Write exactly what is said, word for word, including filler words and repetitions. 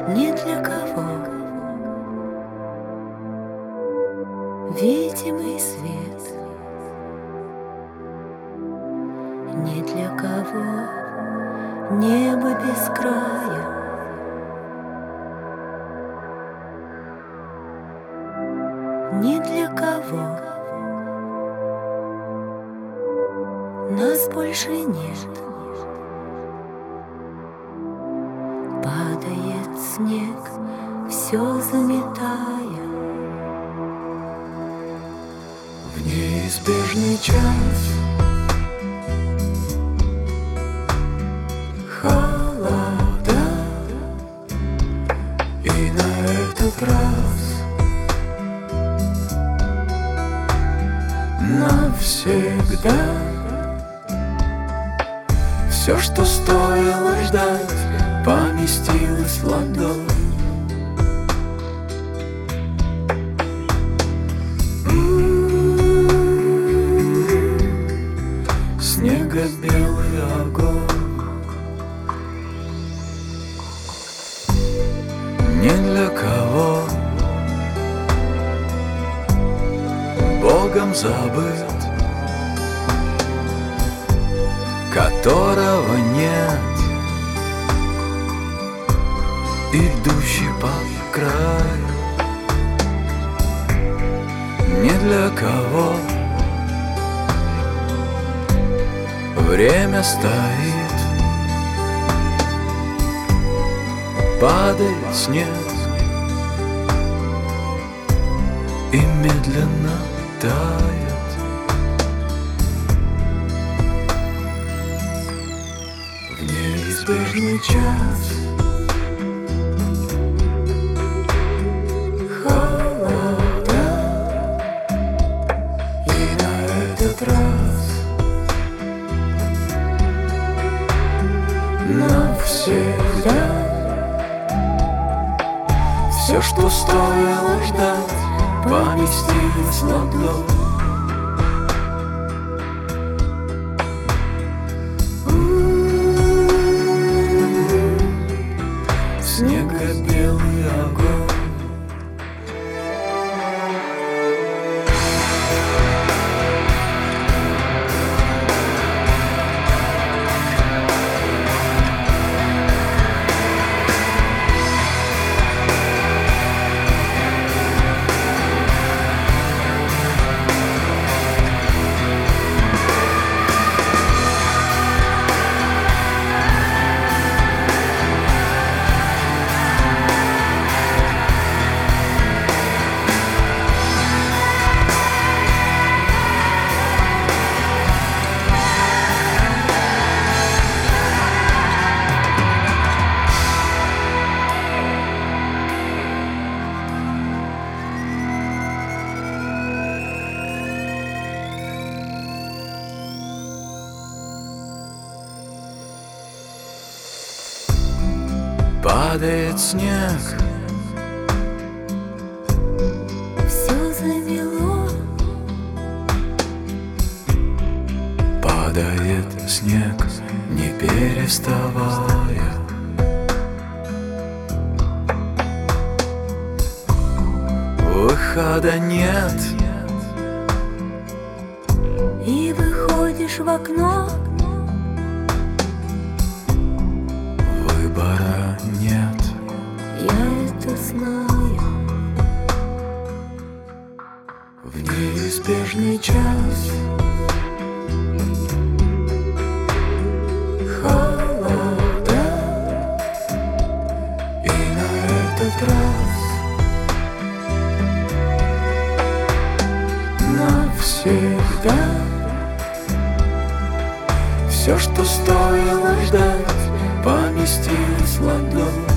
ни для кого. Видимый свет ни для кого, небо без края. Ни для кого нас больше нет. Падает снег, все заметая. В неизбежный час холода, и на этот раз навсегда все, что стоило ждать, поместилось в ладонь. Снего-белый огонь ни для кого Богом забыт, которого нет, идущий по краю. Ни для кого время стоит, падает снег и медленно тает. В неизбежный час холода, и на этот раз навсегда все, что стоило ждать, поместилось в ладонь. Снего-белый огонь. Падает снег, Все замело, падает снег, не переставая. Выхода нет, и выходишь в окно. выбора нет. Я это знаю. В неизбежный час холода, и на этот раз навсегда все, что стоило ждать, поместилось в ладонь.